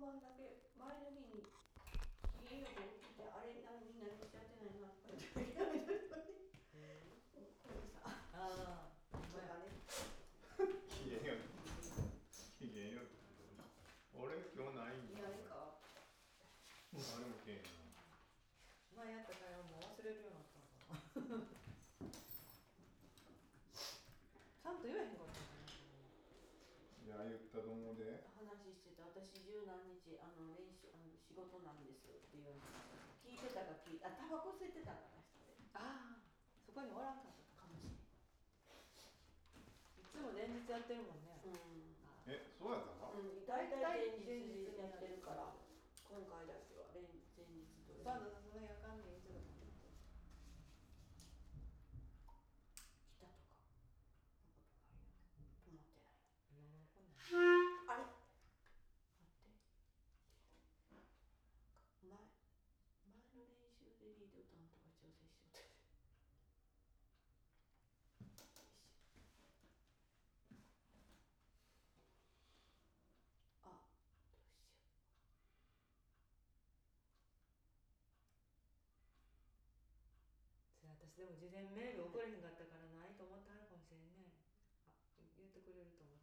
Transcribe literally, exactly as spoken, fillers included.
晩だけ前の日に機嫌よく起きて、あれなみんなにしちゃってないなとか言ってやめてるのにこれさああ、 とかね機嫌よく機嫌よく俺今日ないんだないかあれもけんな前やった会話もう忘れるようになったのかなちゃんと言えへんかったかいや言ったと思うで話してた私十何日あの練習あの仕事なんですって言われて聞いてたか聞いてあタバコ吸ってたから下でな。ああ、そこにおらんかったかもしれいつも連日やってるもんね。 んうんえ、そうやったか、 うん、大体前日やってるから今回だけは連前日とバンドのその夜間でいつも来たとかそんなことないな止まってない何も起こんない。 あれ待って前前の練習でリード担当が調整しようってあ、どうしよそれ私でも事前メール送れへんかったからないと思ってはるかもしれんね。あ、言ってくれると思っ